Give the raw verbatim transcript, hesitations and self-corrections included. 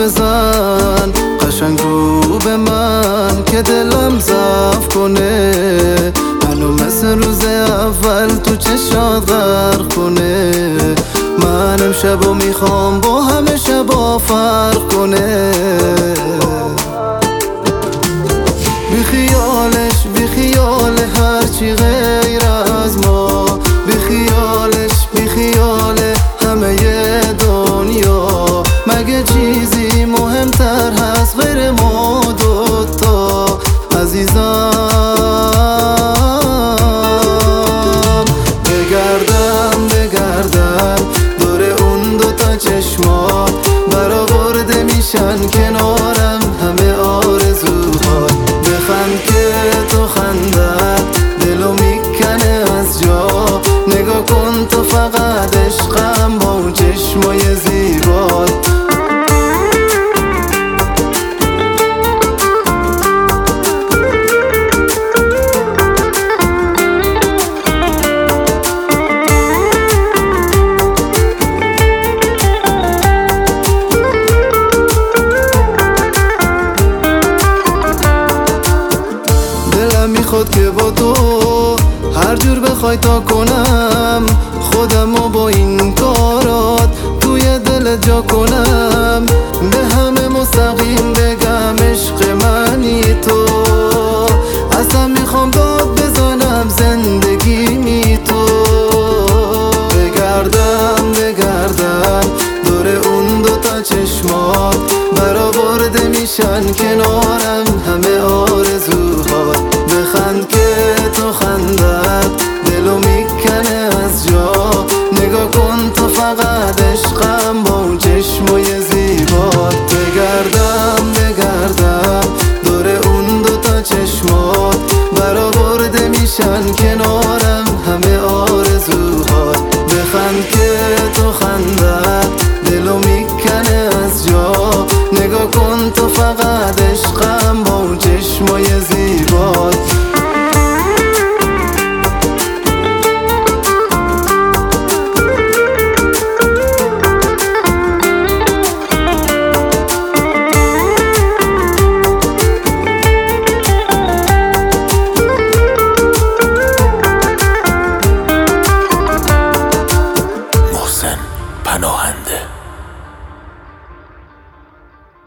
بزن قشنگ رو به من که دلم ضعف کنه، منو مثل روز اول تو چشات غرق کنه. من امشبو میخوام با همه شبا فرق کنه. بی خیالش بی خیال هرچی غیر از ما، بی خیالش بی خیال همه دنیا. مگه چیزی مهمتر هست غیر ما دوتا عزیزم؟ بگردم بگردم دور اون دوتا چشمات، برآورده میشن کنارم همه آرزوهات. بخند که تو خندت دلو میکنه از جا، نگاه کن تو فقط عشقم با اون چشمای زیبات. میخواد که با تو هر جور بخوای تا کنم، خودمو با این کارات توی دل جا کنم. به همه مستقیم بگم عشق منی تو، اصلا میخوام داد بزنم زندگی می تو. بگردم بگردم دور اون دوتا چشمات، برآورده میشن کنارم همه آرزوهات. بخند که تو خندت دلو میکنه از جا، نگاه کن تو فقط عشقم با اون چشمای زیبات. بگردم بگردم دور اون دوتا چشمات، برآورده میشن که